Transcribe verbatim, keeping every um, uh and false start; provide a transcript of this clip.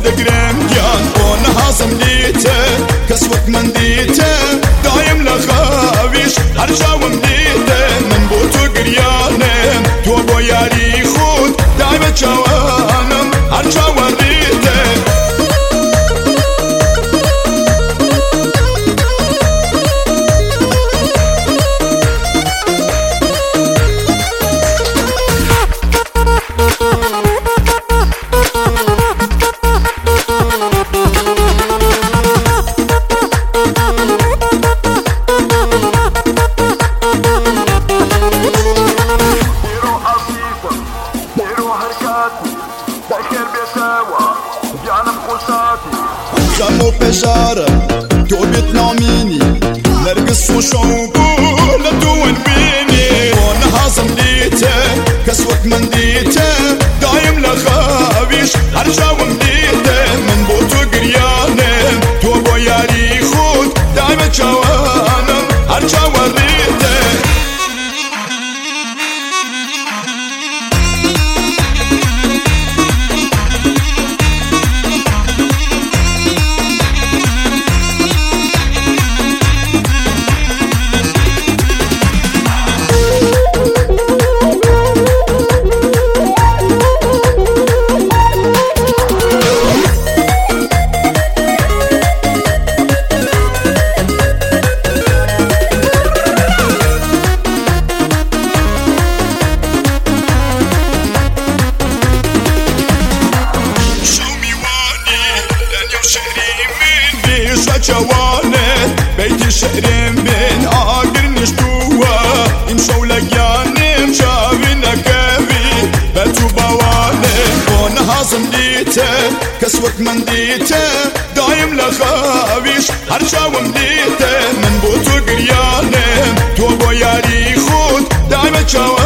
دقرم گیان بۆ نەهازم دیتە کەس وەک من دیتە دایم لە خاویش هەر چاوم دیتە من بۆ تۆ گریانم تۆ بۆ یاری خۆت دایمە چاوانم هەر چاوان دیتە زمو پشاره تو بیت نامینی نرگس و شوقو لدون بینی و نهازم دیته کس وقت من دیته دایم لخاویش هر جاوم دیته من بو تو گریانم تو بو یاری خود دایم جوانم هر جوان دیته جوانه بيتي شهرين بين آقر نشتوها يمشو لقيانم شافينا كافي باتو بوانه ونهازم ديته كسوك من ديته دايم لخاويش هر شاوم ديته من بوتو قريانم تو بو ياري خود دايم جوانه